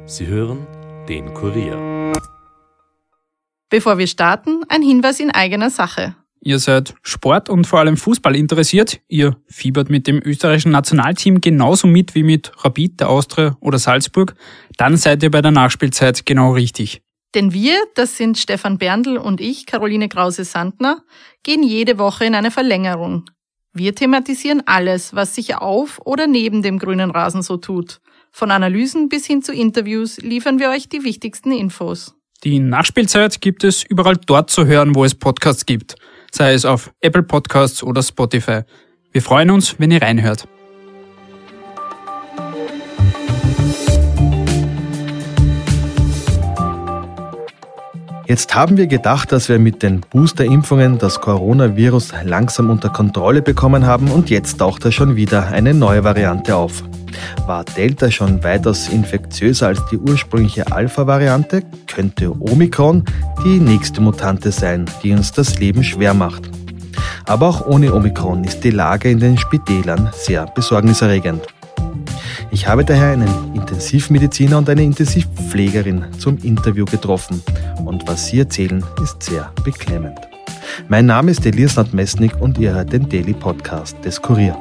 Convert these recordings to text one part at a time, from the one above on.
Sie hören den Kurier. Bevor wir starten, ein Hinweis in eigener Sache. Ihr seid Sport und vor allem Fußball interessiert. Ihr fiebert mit dem österreichischen Nationalteam genauso mit wie mit Rapid, der Austria oder Salzburg. Dann seid ihr bei der Nachspielzeit genau richtig. Denn wir, das sind Stefan Berndl und ich, Caroline Krause-Sandner, gehen jede Woche in eine Verlängerung. Wir thematisieren alles, was sich auf oder neben dem grünen Rasen so tut. Von Analysen bis hin zu Interviews liefern wir euch die wichtigsten Infos. Die Nachspielzeit gibt es überall dort zu hören, wo es Podcasts gibt. Sei es auf Apple Podcasts oder Spotify. Wir freuen uns, wenn ihr reinhört. Jetzt haben wir gedacht, dass wir mit den Boosterimpfungen das Coronavirus langsam unter Kontrolle bekommen haben und jetzt taucht da schon wieder eine neue Variante auf. War Delta schon weitaus infektiöser als die ursprüngliche Alpha-Variante, könnte Omikron die nächste Mutante sein, die uns das Leben schwer macht. Aber auch ohne Omikron ist die Lage in den Spitälern sehr besorgniserregend. Ich habe daher einen Intensivmediziner und eine Intensivpflegerin zum Interview getroffen. Und was sie erzählen, ist sehr beklemmend. Mein Name ist Elias Nadmesnik und ihr hört den Daily Podcast des Kurier.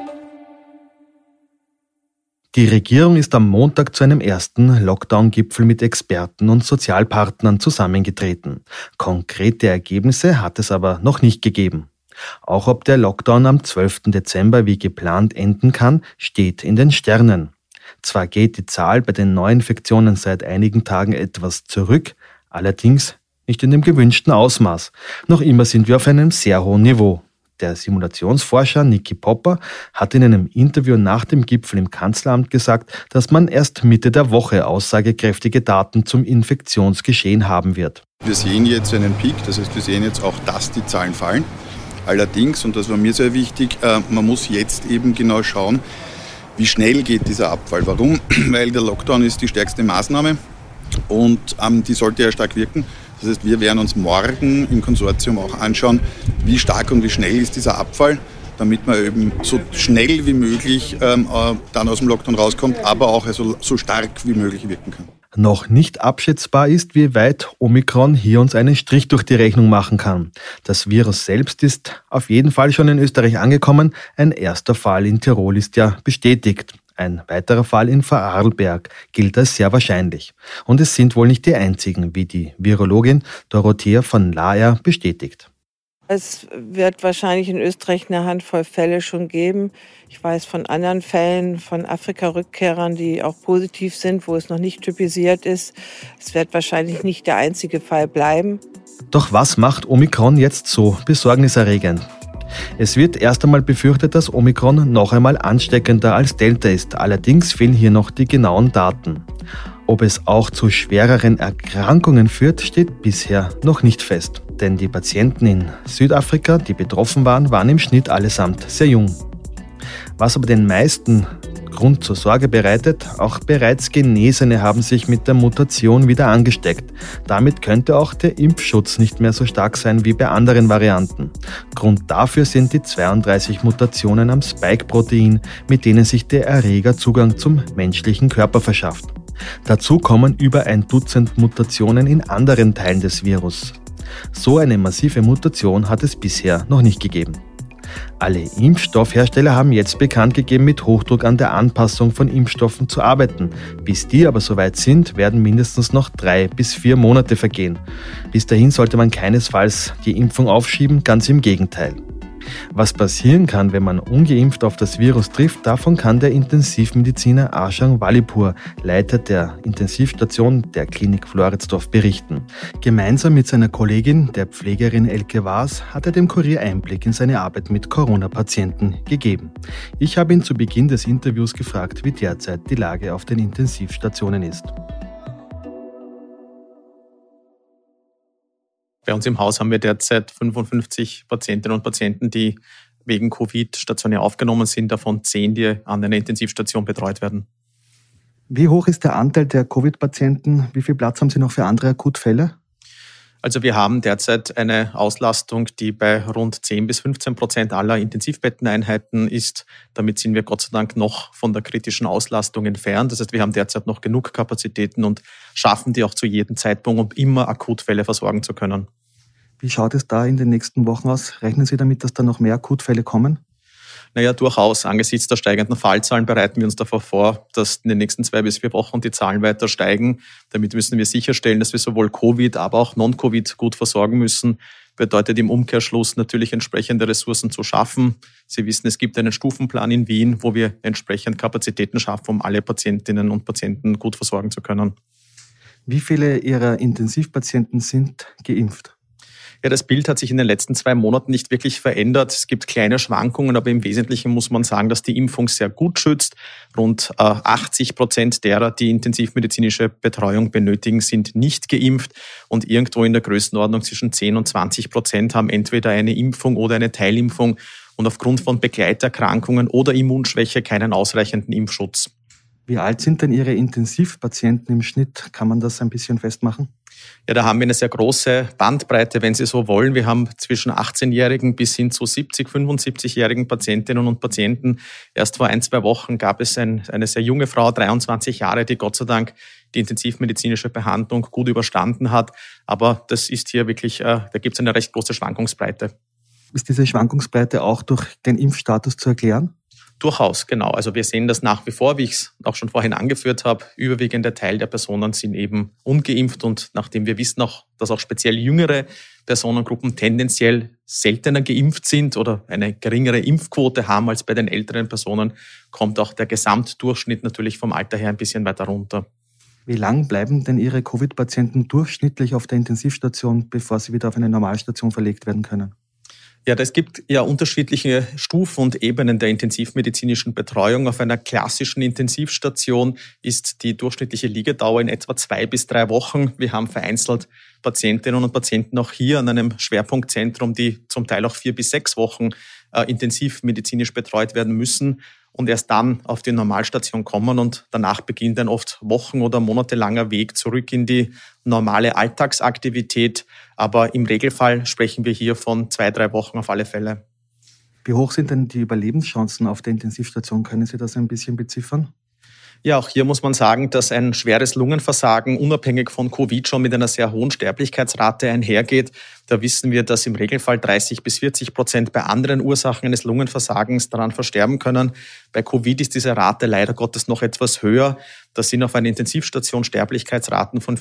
Die Regierung ist am Montag zu einem ersten Lockdown-Gipfel mit Experten und Sozialpartnern zusammengetreten. Konkrete Ergebnisse hat es aber noch nicht gegeben. Auch ob der Lockdown am 12. Dezember wie geplant enden kann, steht in den Sternen. Zwar geht die Zahl bei den Neuinfektionen seit einigen Tagen etwas zurück, allerdings nicht in dem gewünschten Ausmaß. Noch immer sind wir auf einem sehr hohen Niveau. Der Simulationsforscher Niki Popper hat in einem Interview nach dem Gipfel im Kanzleramt gesagt, dass man erst Mitte der Woche aussagekräftige Daten zum Infektionsgeschehen haben wird. Wir sehen jetzt einen Peak, das heißt, wir sehen jetzt auch, dass die Zahlen fallen. Allerdings, und das war mir sehr wichtig, man muss jetzt eben genau schauen, wie schnell geht dieser Abfall. Warum? Weil der Lockdown ist die stärkste Maßnahme und die sollte ja stark wirken. Das heißt, wir werden uns morgen im Konsortium auch anschauen, wie stark und wie schnell ist dieser Abfall, damit man eben so schnell wie möglich dann aus dem Lockdown rauskommt, aber auch also so stark wie möglich wirken kann. Noch nicht abschätzbar ist, wie weit Omikron hier uns einen Strich durch die Rechnung machen kann. Das Virus selbst ist auf jeden Fall schon in Österreich angekommen. Ein erster Fall in Tirol ist ja bestätigt. Ein weiterer Fall in Vorarlberg gilt als sehr wahrscheinlich. Und es sind wohl nicht die einzigen, wie die Virologin Dorothea von Laer bestätigt. Es wird wahrscheinlich in Österreich eine Handvoll Fälle schon geben. Ich weiß von anderen Fällen, von Afrika-Rückkehrern, die auch positiv sind, wo es noch nicht typisiert ist. Es wird wahrscheinlich nicht der einzige Fall bleiben. Doch was macht Omikron jetzt so besorgniserregend? Es wird erst einmal befürchtet, dass Omikron noch einmal ansteckender als Delta ist. Allerdings fehlen hier noch die genauen Daten. Ob es auch zu schwereren Erkrankungen führt, steht bisher noch nicht fest. Denn die Patienten in Südafrika, die betroffen waren, waren im Schnitt allesamt sehr jung. Was aber den meisten Grund zur Sorge bereitet, auch bereits Genesene haben sich mit der Mutation wieder angesteckt. Damit könnte auch der Impfschutz nicht mehr so stark sein wie bei anderen Varianten. Grund dafür sind die 32 Mutationen am Spike-Protein, mit denen sich der Erreger Zugang zum menschlichen Körper verschafft. Dazu kommen über 1 Dutzend Mutationen in anderen Teilen des Virus. So eine massive Mutation hat es bisher noch nicht gegeben. Alle Impfstoffhersteller haben jetzt bekannt gegeben, mit Hochdruck an der Anpassung von Impfstoffen zu arbeiten. Bis die aber soweit sind, werden mindestens noch 3 bis 4 Monate vergehen. Bis dahin sollte man keinesfalls die Impfung aufschieben, ganz im Gegenteil. Was passieren kann, wenn man ungeimpft auf das Virus trifft, davon kann der Intensivmediziner Ashang Walipur, Leiter der Intensivstation der Klinik Floridsdorf, berichten. Gemeinsam mit seiner Kollegin, der Pflegerin Elke Waas, hat er dem Kurier Einblick in seine Arbeit mit Corona-Patienten gegeben. Ich habe ihn zu Beginn des Interviews gefragt, wie derzeit die Lage auf den Intensivstationen ist. Bei uns im Haus haben wir derzeit 55 Patientinnen und Patienten, die wegen Covid stationär aufgenommen sind, davon 10, die an einer Intensivstation betreut werden. Wie hoch ist der Anteil der Covid-Patienten? Wie viel Platz haben Sie noch für andere Akutfälle? Also wir haben derzeit eine Auslastung, die bei rund 10-15% aller Intensivbetteneinheiten ist. Damit sind wir Gott sei Dank noch von der kritischen Auslastung entfernt. Das heißt, wir haben derzeit noch genug Kapazitäten und schaffen die auch zu jedem Zeitpunkt, um immer Akutfälle versorgen zu können. Wie schaut es da in den nächsten Wochen aus? Rechnen Sie damit, dass da noch mehr Akutfälle kommen? Naja, durchaus. Angesichts der steigenden Fallzahlen bereiten wir uns davor vor, dass in den nächsten 2 bis 4 Wochen die Zahlen weiter steigen. Damit müssen wir sicherstellen, dass wir sowohl Covid, aber auch Non-Covid gut versorgen müssen. Bedeutet im Umkehrschluss natürlich entsprechende Ressourcen zu schaffen. Sie wissen, es gibt einen Stufenplan in Wien, wo wir entsprechend Kapazitäten schaffen, um alle Patientinnen und Patienten gut versorgen zu können. Wie viele Ihrer Intensivpatienten sind geimpft? Ja, das Bild hat sich in den letzten 2 Monaten nicht wirklich verändert. Es gibt kleine Schwankungen, aber im Wesentlichen muss man sagen, dass die Impfung sehr gut schützt. Rund 80% derer, die intensivmedizinische Betreuung benötigen, sind nicht geimpft. Und irgendwo in der Größenordnung zwischen 10 und 20% haben entweder eine Impfung oder eine Teilimpfung und aufgrund von Begleiterkrankungen oder Immunschwäche keinen ausreichenden Impfschutz. Wie alt sind denn Ihre Intensivpatienten im Schnitt? Kann man das ein bisschen festmachen? Ja, da haben wir eine sehr große Bandbreite, wenn Sie so wollen. Wir haben zwischen 18-Jährigen bis hin zu 70-, 75-jährigen Patientinnen und Patienten. Erst vor 1-2 Wochen gab es eine sehr junge Frau, 23 Jahre, die Gott sei Dank die intensivmedizinische Behandlung gut überstanden hat. Aber das ist hier wirklich, da gibt es eine recht große Schwankungsbreite. Ist diese Schwankungsbreite auch durch den Impfstatus zu erklären? Durchaus, genau. Also wir sehen das nach wie vor, wie ich es auch schon vorhin angeführt habe. Überwiegender Teil der Personen sind eben ungeimpft und nachdem wir wissen auch, dass auch speziell jüngere Personengruppen tendenziell seltener geimpft sind oder eine geringere Impfquote haben als bei den älteren Personen, kommt auch der Gesamtdurchschnitt natürlich vom Alter her ein bisschen weiter runter. Wie lang bleiben denn Ihre Covid-Patienten durchschnittlich auf der Intensivstation, bevor sie wieder auf eine Normalstation verlegt werden können? Ja, es gibt ja unterschiedliche Stufen und Ebenen der intensivmedizinischen Betreuung. Auf einer klassischen Intensivstation ist die durchschnittliche Liegedauer in etwa 2 bis 3 Wochen. Wir haben vereinzelt Patientinnen und Patienten auch hier an einem Schwerpunktzentrum, die zum Teil auch 4 bis 6 Wochen intensivmedizinisch betreut werden müssen und erst dann auf die Normalstation kommen und danach beginnt ein oft wochen- oder monatelanger Weg zurück in die normale Alltagsaktivität. Aber im Regelfall sprechen wir hier von 2-3 Wochen auf alle Fälle. Wie hoch sind denn die Überlebenschancen auf der Intensivstation? Können Sie das ein bisschen beziffern? Ja, auch hier muss man sagen, dass ein schweres Lungenversagen unabhängig von Covid schon mit einer sehr hohen Sterblichkeitsrate einhergeht. Da wissen wir, dass im Regelfall 30-40% bei anderen Ursachen eines Lungenversagens daran versterben können. Bei Covid ist diese Rate leider Gottes noch etwas höher. Da sind auf einer Intensivstation Sterblichkeitsraten von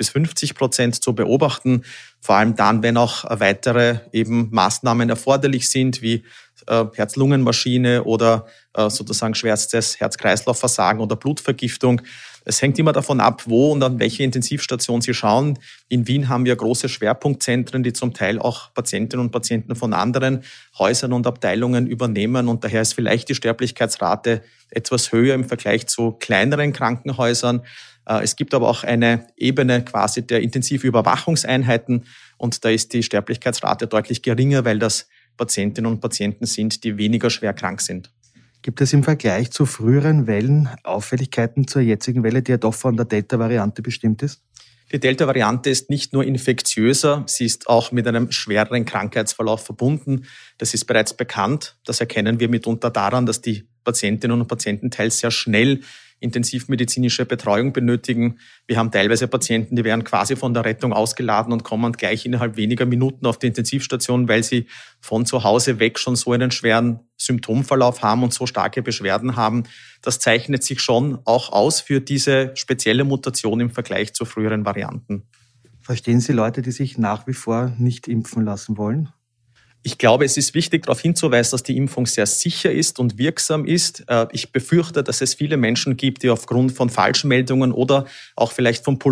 40-50% zu beobachten. Vor allem dann, wenn auch weitere eben Maßnahmen erforderlich sind, wie Herz-Lungen-Maschine oder sozusagen schwerstes Herz-Kreislauf-Versagen oder Blutvergiftung. Es hängt immer davon ab, wo und an welche Intensivstation Sie schauen. In Wien haben wir große Schwerpunktzentren, die zum Teil auch Patientinnen und Patienten von anderen Häusern und Abteilungen übernehmen. Und daher ist vielleicht die Sterblichkeitsrate etwas höher im Vergleich zu kleineren Krankenhäusern. Es gibt aber auch eine Ebene quasi der Intensivüberwachungseinheiten. Und da ist die Sterblichkeitsrate deutlich geringer, weil das Patientinnen und Patienten sind, die weniger schwer krank sind. Gibt es im Vergleich zu früheren Wellen Auffälligkeiten zur jetzigen Welle, die ja doch von der Delta-Variante bestimmt ist? Die Delta-Variante ist nicht nur infektiöser, sie ist auch mit einem schwereren Krankheitsverlauf verbunden. Das ist bereits bekannt. Das erkennen wir mitunter daran, dass die Patientinnen und Patienten teils sehr schnell intensivmedizinische Betreuung benötigen. Wir haben teilweise Patienten, die werden quasi von der Rettung ausgeladen und kommen gleich innerhalb weniger Minuten auf die Intensivstation, weil sie von zu Hause weg schon so einen schweren Symptomverlauf haben und so starke Beschwerden haben. Das zeichnet sich schon auch aus für diese spezielle Mutation im Vergleich zu früheren Varianten. Verstehen Sie Leute, die sich nach wie vor nicht impfen lassen wollen? Ich glaube, es ist wichtig, darauf hinzuweisen, dass die Impfung sehr sicher ist und wirksam ist. Ich befürchte, dass es viele Menschen gibt, die aufgrund von Falschmeldungen oder auch vielleicht von auf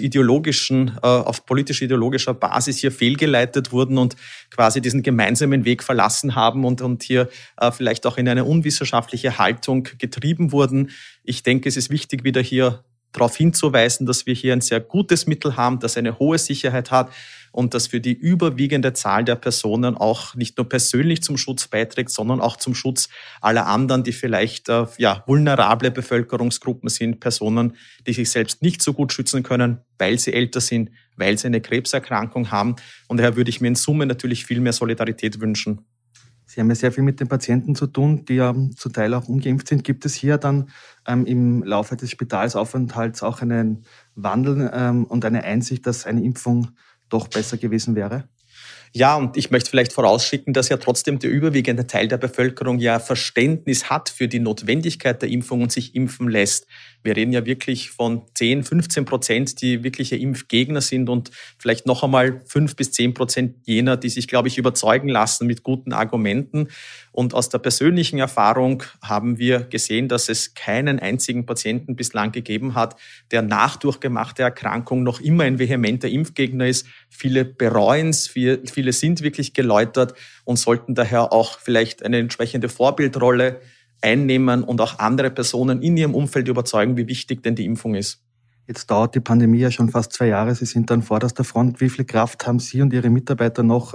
politisch-ideologischer Basis hier fehlgeleitet wurden und quasi diesen gemeinsamen Weg verlassen haben und hier vielleicht auch in eine unwissenschaftliche Haltung getrieben wurden. Ich denke, es ist wichtig, wieder hier darauf hinzuweisen, dass wir hier ein sehr gutes Mittel haben, das eine hohe Sicherheit hat und das für die überwiegende Zahl der Personen auch nicht nur persönlich zum Schutz beiträgt, sondern auch zum Schutz aller anderen, die vielleicht vulnerable Bevölkerungsgruppen sind, Personen, die sich selbst nicht so gut schützen können, weil sie älter sind, weil sie eine Krebserkrankung haben. Und daher würde ich mir in Summe natürlich viel mehr Solidarität wünschen. Sie haben ja sehr viel mit den Patienten zu tun, die ja zum Teil auch ungeimpft sind. Gibt es hier dann im Laufe des Spitalsaufenthalts auch einen Wandel und eine Einsicht, dass eine Impfung doch besser gewesen wäre? Ja, und ich möchte vielleicht vorausschicken, dass ja trotzdem der überwiegende Teil der Bevölkerung ja Verständnis hat für die Notwendigkeit der Impfung und sich impfen lässt. Wir reden ja wirklich von 10-15%, die wirkliche Impfgegner sind und vielleicht noch einmal 5-10% jener, die sich, glaube ich, überzeugen lassen mit guten Argumenten. Und aus der persönlichen Erfahrung haben wir gesehen, dass es keinen einzigen Patienten bislang gegeben hat, der nach durchgemachter Erkrankung noch immer ein vehementer Impfgegner ist. Viele bereuen es, viele sind wirklich geläutert und sollten daher auch vielleicht eine entsprechende Vorbildrolle einnehmen und auch andere Personen in ihrem Umfeld überzeugen, wie wichtig denn die Impfung ist. Jetzt dauert die Pandemie ja schon fast 2 Jahre. Sie sind an vorderster Front. Wie viel Kraft haben Sie und Ihre Mitarbeiter noch?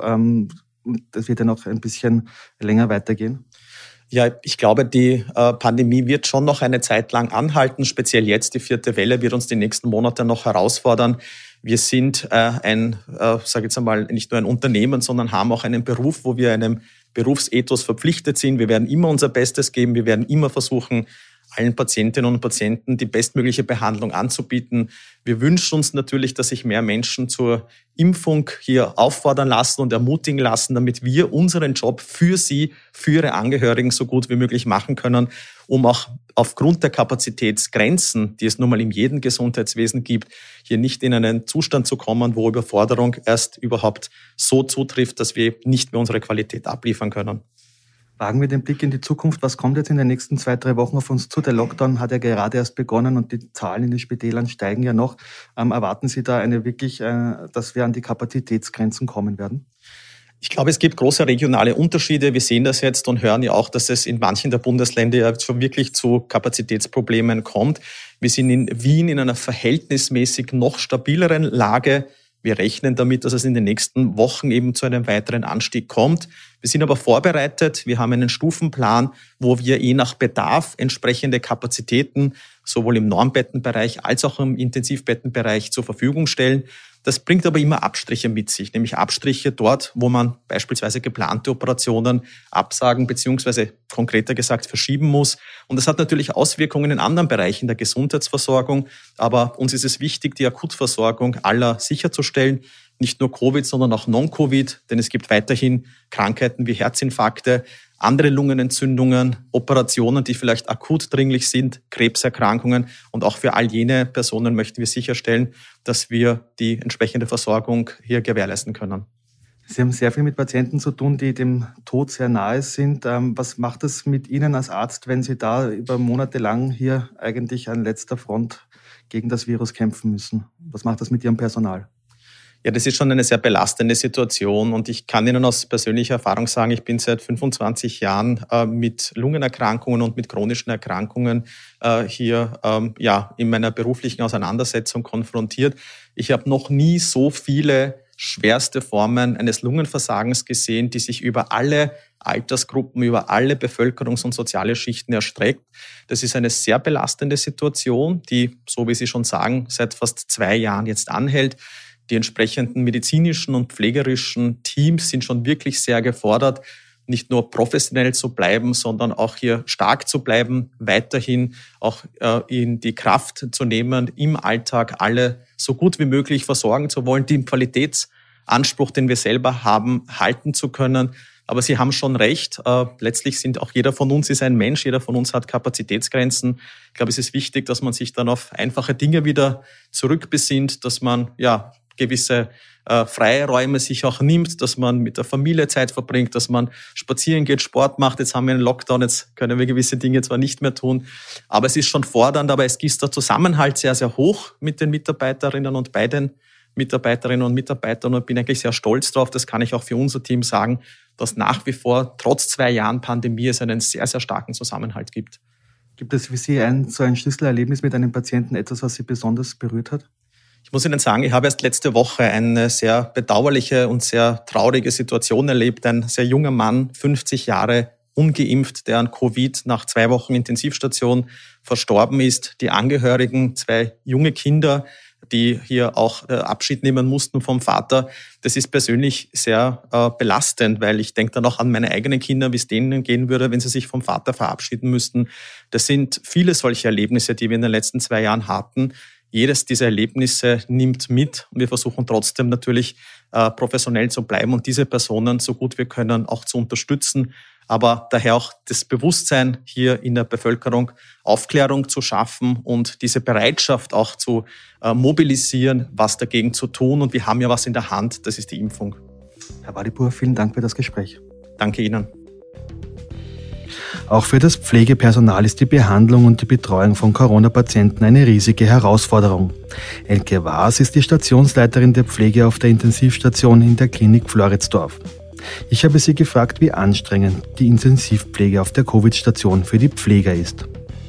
Das wird ja noch ein bisschen länger weitergehen. Ja, ich glaube, die Pandemie wird schon noch eine Zeit lang anhalten. Speziell jetzt, die 4. Welle, wird uns die nächsten Monate noch herausfordern. Wir sind nicht nur ein Unternehmen, sondern haben auch einen Beruf, wo wir einem Berufsethos verpflichtet sind. Wir werden immer unser Bestes geben. Wir werden immer versuchen, allen Patientinnen und Patienten die bestmögliche Behandlung anzubieten. Wir wünschen uns natürlich, dass sich mehr Menschen zur Impfung hier auffordern lassen und ermutigen lassen, damit wir unseren Job für sie, für ihre Angehörigen so gut wie möglich machen können, um auch aufgrund der Kapazitätsgrenzen, die es nun mal in jedem Gesundheitswesen gibt, hier nicht in einen Zustand zu kommen, wo Überforderung erst überhaupt so zutrifft, dass wir nicht mehr unsere Qualität abliefern können. Wagen wir den Blick in die Zukunft. Was kommt jetzt in den nächsten 2-3 Wochen auf uns zu? Der Lockdown hat ja gerade erst begonnen und die Zahlen in den Spitälern steigen ja noch. Erwarten Sie da dass wir an die Kapazitätsgrenzen kommen werden? Ich glaube, es gibt große regionale Unterschiede. Wir sehen das jetzt und hören ja auch, dass es in manchen der Bundesländer ja schon wirklich zu Kapazitätsproblemen kommt. Wir sind in Wien in einer verhältnismäßig noch stabileren Lage. Wir rechnen damit, dass es in den nächsten Wochen eben zu einem weiteren Anstieg kommt. Wir sind aber vorbereitet. Wir haben einen Stufenplan, wo wir je nach Bedarf entsprechende Kapazitäten sowohl im Normbettenbereich als auch im Intensivbettenbereich zur Verfügung stellen. Das bringt aber immer Abstriche mit sich, nämlich Abstriche dort, wo man beispielsweise geplante Operationen absagen bzw. konkreter gesagt verschieben muss. Und das hat natürlich Auswirkungen in anderen Bereichen der Gesundheitsversorgung. Aber uns ist es wichtig, die Akutversorgung aller sicherzustellen. Nicht nur Covid, sondern auch Non-Covid, denn es gibt weiterhin Krankheiten wie Herzinfarkte, andere Lungenentzündungen, Operationen, die vielleicht akut dringlich sind, Krebserkrankungen. Und auch für all jene Personen möchten wir sicherstellen, dass wir die entsprechende Versorgung hier gewährleisten können. Sie haben sehr viel mit Patienten zu tun, die dem Tod sehr nahe sind. Was macht es mit Ihnen als Arzt, wenn Sie da über Monate lang hier eigentlich an letzter Front gegen das Virus kämpfen müssen? Was macht das mit Ihrem Personal? Ja, das ist schon eine sehr belastende Situation und ich kann Ihnen aus persönlicher Erfahrung sagen, ich bin seit 25 Jahren mit Lungenerkrankungen und mit chronischen Erkrankungen hier in meiner beruflichen Auseinandersetzung konfrontiert. Ich habe noch nie so viele schwerste Formen eines Lungenversagens gesehen, die sich über alle Altersgruppen, über alle Bevölkerungs- und soziale Schichten erstreckt. Das ist eine sehr belastende Situation, die, so wie Sie schon sagen, seit fast 2 Jahren jetzt anhält. Die entsprechenden medizinischen und pflegerischen Teams sind schon wirklich sehr gefordert, nicht nur professionell zu bleiben, sondern auch hier stark zu bleiben, weiterhin auch in die Kraft zu nehmen, im Alltag alle so gut wie möglich versorgen zu wollen, den Qualitätsanspruch, den wir selber haben, halten zu können. Aber Sie haben schon recht, letztlich sind auch jeder von uns ist ein Mensch, jeder von uns hat Kapazitätsgrenzen. Ich glaube, es ist wichtig, dass man sich dann auf einfache Dinge wieder zurückbesinnt, dass man gewisse Freiräume sich auch nimmt, dass man mit der Familie Zeit verbringt, dass man spazieren geht, Sport macht. Jetzt haben wir einen Lockdown, jetzt können wir gewisse Dinge zwar nicht mehr tun, aber es ist schon fordernd, aber es ist der Zusammenhalt sehr, sehr hoch mit den Mitarbeiterinnen und bei den Mitarbeiterinnen und Mitarbeitern und bin eigentlich sehr stolz drauf, das kann ich auch für unser Team sagen, dass nach wie vor trotz 2 Jahren Pandemie es einen sehr, sehr starken Zusammenhalt gibt. Gibt es für Sie so ein Schlüsselerlebnis mit einem Patienten, etwas, was Sie besonders berührt hat? Ich muss Ihnen sagen, ich habe erst letzte Woche eine sehr bedauerliche und sehr traurige Situation erlebt. Ein sehr junger Mann, 50 Jahre, ungeimpft, der an Covid nach 2 Wochen Intensivstation verstorben ist. Die Angehörigen, 2 junge Kinder, die hier auch Abschied nehmen mussten vom Vater. Das ist persönlich sehr belastend, weil ich denke dann auch an meine eigenen Kinder, wie es denen gehen würde, wenn sie sich vom Vater verabschieden müssten. Das sind viele solche Erlebnisse, die wir in den letzten 2 Jahren hatten. Jedes dieser Erlebnisse nimmt mit und wir versuchen trotzdem natürlich professionell zu bleiben und diese Personen so gut wir können auch zu unterstützen. Aber daher auch das Bewusstsein hier in der Bevölkerung, Aufklärung zu schaffen und diese Bereitschaft auch zu mobilisieren, was dagegen zu tun. Und wir haben ja was in der Hand, das ist die Impfung. Herr Wadipur, vielen Dank für das Gespräch. Danke Ihnen. Auch für das Pflegepersonal ist die Behandlung und die Betreuung von Corona-Patienten eine riesige Herausforderung. Elke Waas ist die Stationsleiterin der Pflege auf der Intensivstation in der Klinik Floridsdorf. Ich habe sie gefragt, wie anstrengend die Intensivpflege auf der Covid-Station für die Pfleger ist.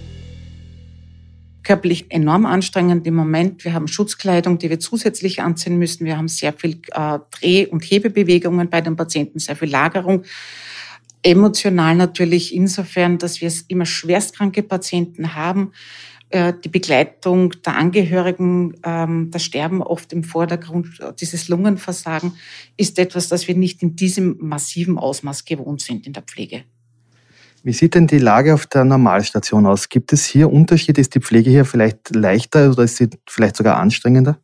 Körperlich enorm anstrengend im Moment. Wir haben Schutzkleidung, die wir zusätzlich anziehen müssen. Wir haben sehr viel Dreh- und Hebebewegungen bei den Patienten, sehr viel Lagerung. Emotional natürlich insofern, dass wir immer schwerstkranke Patienten haben. Die Begleitung der Angehörigen, das Sterben oft im Vordergrund, dieses Lungenversagen ist etwas, das wir nicht in diesem massiven Ausmaß gewohnt sind in der Pflege. Wie sieht denn die Lage auf der Normalstation aus? Gibt es hier Unterschiede? Ist die Pflege hier vielleicht leichter oder ist sie vielleicht sogar anstrengender?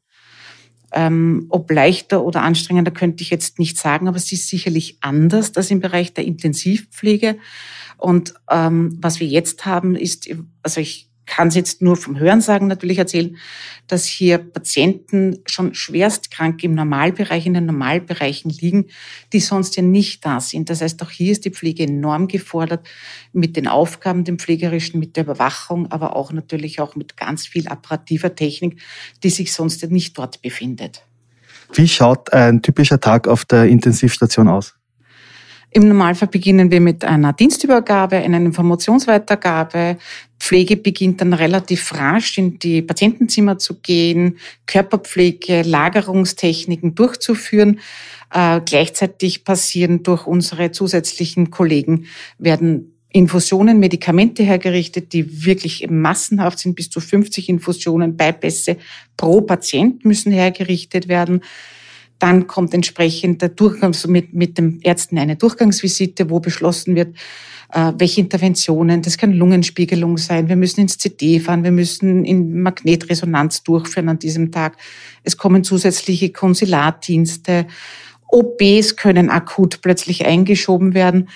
Ob leichter oder anstrengender könnte ich jetzt nicht sagen, aber es ist sicherlich anders als im Bereich der Intensivpflege. Und was wir jetzt haben, ist, also ich kann es jetzt nur vom Hörensagen natürlich erzählen, dass hier Patienten schon schwerstkrank im Normalbereich, in den Normalbereichen liegen, die sonst ja nicht da sind. Das heißt, auch hier ist die Pflege enorm gefordert mit den Aufgaben, den pflegerischen, mit der Überwachung, aber auch natürlich auch mit ganz viel apparativer Technik, die sich sonst ja nicht dort befindet. Wie schaut ein typischer Tag auf der Intensivstation aus? Im Normalfall beginnen wir mit einer Dienstübergabe, einer Informationsweitergabe. Pflege beginnt dann relativ rasch in die Patientenzimmer zu gehen, Körperpflege, Lagerungstechniken durchzuführen. Gleichzeitig passieren durch unsere zusätzlichen Kollegen, werden Infusionen, Medikamente hergerichtet, die wirklich massenhaft sind. Bis zu 50 Infusionen, Bypässe pro Patient müssen hergerichtet werden. Dann kommt entsprechend der Durchgang, also mit den Ärzten eine Durchgangsvisite, wo beschlossen wird, welche Interventionen, das kann Lungenspiegelung sein, wir müssen ins CT fahren, wir müssen in Magnetresonanz durchführen an diesem Tag. Es kommen zusätzliche Konsulardienste, OPs können akut plötzlich eingeschoben werden.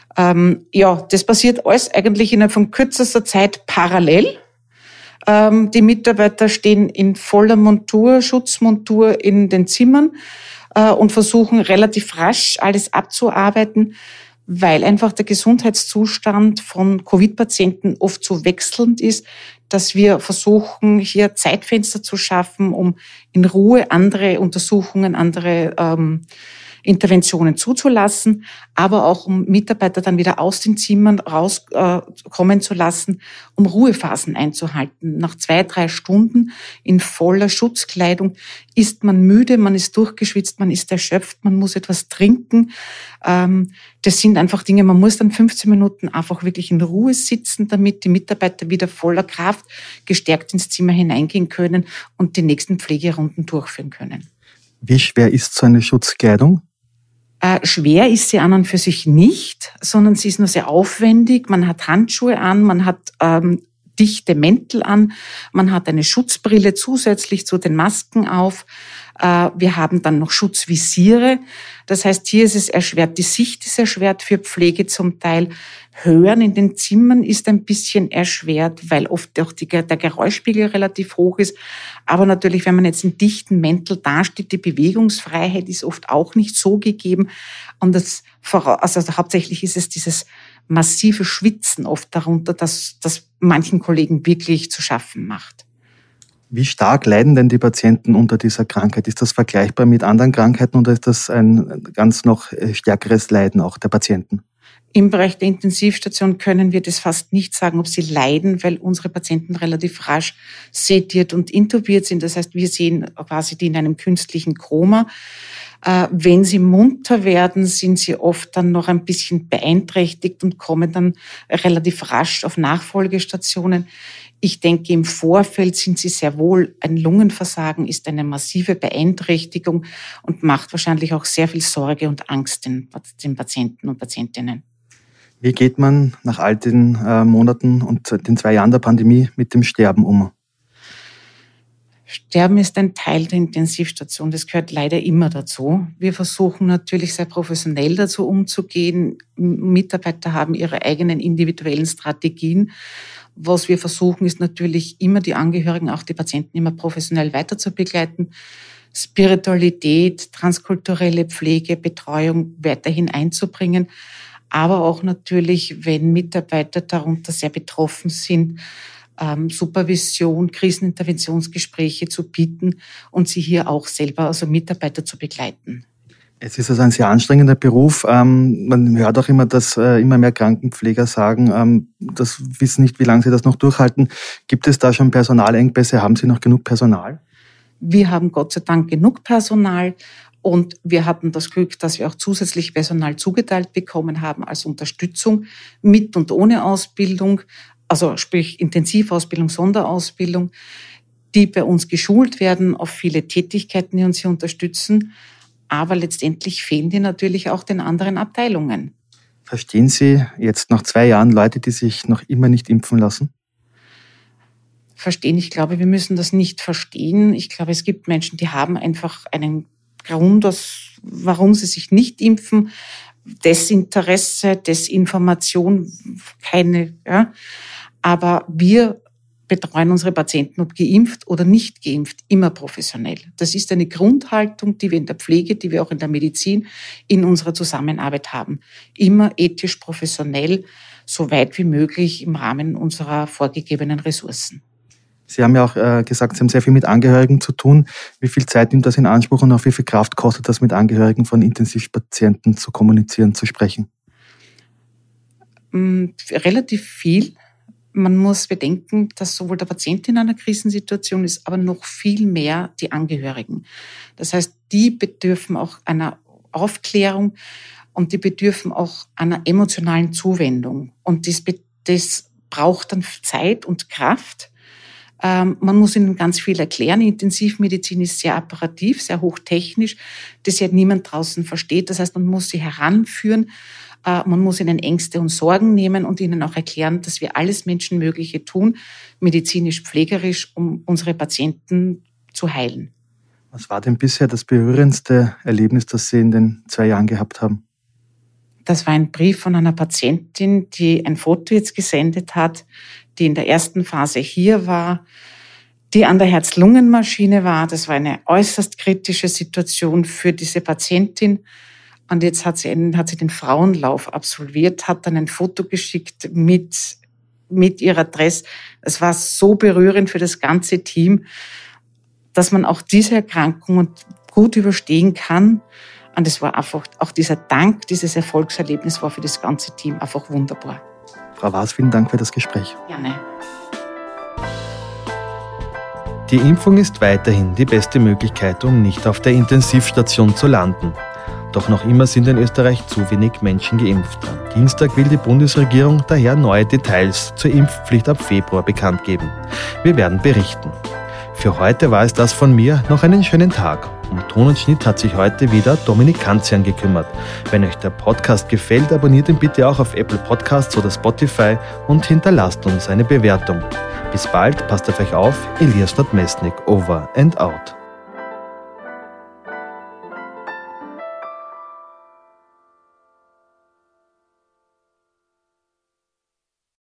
Das passiert alles eigentlich innerhalb von kürzester Zeit parallel. Die Mitarbeiter stehen in voller Montur, Schutzmontur in den Zimmern und versuchen relativ rasch alles abzuarbeiten, weil einfach der Gesundheitszustand von Covid-Patienten oft so wechselnd ist, dass wir versuchen, hier Zeitfenster zu schaffen, um in Ruhe andere Untersuchungen, andere Interventionen zuzulassen, aber auch um Mitarbeiter dann wieder aus den Zimmern rauskommen zu lassen, um Ruhephasen einzuhalten. Nach 2-3 Stunden in voller Schutzkleidung ist man müde, man ist durchgeschwitzt, man ist erschöpft, man muss etwas trinken. Das sind einfach Dinge, man muss dann 15 Minuten einfach wirklich in Ruhe sitzen, damit die Mitarbeiter wieder voller Kraft gestärkt ins Zimmer hineingehen können und die nächsten Pflegerunden durchführen können. Wie schwer ist so eine Schutzkleidung? Schwer ist sie an und für sich nicht, sondern sie ist nur sehr aufwendig. Man hat Handschuhe an, man hat dichte Mäntel an, man hat eine Schutzbrille zusätzlich zu den Masken auf. Wir haben dann noch Schutzvisiere. Das heißt, hier ist es erschwert, die Sicht ist erschwert für Pflege zum Teil. Hören in den Zimmern ist ein bisschen erschwert, weil oft auch der Geräuschspiegel relativ hoch ist. Aber natürlich, wenn man jetzt in dichten Mäntel dasteht, die Bewegungsfreiheit ist oft auch nicht so gegeben. Und hauptsächlich ist es dieses massive Schwitzen oft darunter, das manchen Kollegen wirklich zu schaffen macht. Wie stark leiden denn die Patienten unter dieser Krankheit? Ist das vergleichbar mit anderen Krankheiten oder ist das ein ganz noch stärkeres Leiden auch der Patienten? Im Bereich der Intensivstation können wir das fast nicht sagen, ob sie leiden, weil unsere Patienten relativ rasch sediert und intubiert sind. Das heißt, wir sehen quasi die in einem künstlichen Koma. Wenn sie munter werden, sind sie oft dann noch ein bisschen beeinträchtigt und kommen dann relativ rasch auf Nachfolgestationen. Ich denke, im Vorfeld sind sie sehr wohl, ein Lungenversagen ist eine massive Beeinträchtigung und macht wahrscheinlich auch sehr viel Sorge und Angst den Patienten und Patientinnen. Wie geht man nach all den Monaten und den 2 Jahren der Pandemie mit dem Sterben um? Sterben ist ein Teil der Intensivstation, das gehört leider immer dazu. Wir versuchen natürlich sehr professionell dazu umzugehen. Mitarbeiter haben ihre eigenen individuellen Strategien. Was wir versuchen, ist natürlich immer die Angehörigen, auch die Patienten immer professionell weiter zu begleiten. Spiritualität, transkulturelle Pflege, Betreuung weiterhin einzubringen. Aber auch natürlich, wenn Mitarbeiter darunter sehr betroffen sind, Supervision, Kriseninterventionsgespräche zu bieten und sie hier auch selber, also Mitarbeiter zu begleiten. Es ist also ein sehr anstrengender Beruf. Man hört auch immer, dass immer mehr Krankenpfleger sagen, das wissen nicht, wie lange sie das noch durchhalten. Gibt es da schon Personalengpässe? Haben Sie noch genug Personal? Wir haben Gott sei Dank genug Personal. Und wir hatten das Glück, dass wir auch zusätzlich Personal zugeteilt bekommen haben als Unterstützung mit und ohne Ausbildung, also sprich Intensivausbildung, Sonderausbildung, die bei uns geschult werden auf viele Tätigkeiten, die uns hier unterstützen. Aber letztendlich fehlen die natürlich auch den anderen Abteilungen. Verstehen Sie jetzt nach 2 Jahren Leute, die sich noch immer nicht impfen lassen? Verstehen, ich glaube, wir müssen das nicht verstehen. Ich glaube, es gibt Menschen, die haben einfach einen Grund, warum sie sich nicht impfen. Desinteresse, Desinformation, keine, ja. Aber wir betreuen unsere Patienten, ob geimpft oder nicht geimpft, immer professionell. Das ist eine Grundhaltung, die wir in der Pflege, die wir auch in der Medizin in unserer Zusammenarbeit haben. Immer ethisch professionell, so weit wie möglich im Rahmen unserer vorgegebenen Ressourcen. Sie haben ja auch gesagt, Sie haben sehr viel mit Angehörigen zu tun. Wie viel Zeit nimmt das in Anspruch und auch wie viel Kraft kostet das, mit Angehörigen von Intensivpatienten zu kommunizieren, zu sprechen? Relativ viel. Man muss bedenken, dass sowohl der Patient in einer Krisensituation ist, aber noch viel mehr die Angehörigen. Das heißt, die bedürfen auch einer Aufklärung und die bedürfen auch einer emotionalen Zuwendung. Und das braucht dann Zeit und Kraft. Man muss ihnen ganz viel erklären. Intensivmedizin ist sehr apparativ, sehr hochtechnisch, das ja niemand draußen versteht. Das heißt, man muss sie heranführen, man muss ihnen Ängste und Sorgen nehmen und ihnen auch erklären, dass wir alles Menschenmögliche tun, medizinisch, pflegerisch, um unsere Patienten zu heilen. Was war denn bisher das berührendste Erlebnis, das Sie in den 2 Jahren gehabt haben? Das war ein Brief von einer Patientin, die ein Foto jetzt gesendet hat, die in der ersten Phase hier war, die an der Herz-Lungen-Maschine war. Das war eine äußerst kritische Situation für diese Patientin. Und jetzt hat sie den Frauenlauf absolviert, hat dann ein Foto geschickt mit ihrer Dress. Es war so berührend für das ganze Team, dass man auch diese Erkrankung gut überstehen kann. Und es war einfach, auch dieser Dank, dieses Erfolgserlebnis war für das ganze Team einfach wunderbar. Frau Waas, vielen Dank für das Gespräch. Gerne. Die Impfung ist weiterhin die beste Möglichkeit, um nicht auf der Intensivstation zu landen. Doch noch immer sind in Österreich zu wenig Menschen geimpft. Am Dienstag will die Bundesregierung daher neue Details zur Impfpflicht ab Februar bekannt geben. Wir werden berichten. Für heute war es das von mir. Noch einen schönen Tag. Um Ton und Schnitt hat sich heute wieder Dominik Kanzian gekümmert. Wenn euch der Podcast gefällt, abonniert ihn bitte auch auf Apple Podcasts oder Spotify und hinterlasst uns eine Bewertung. Bis bald, passt auf euch auf. Elias Nordmestnik, over and out.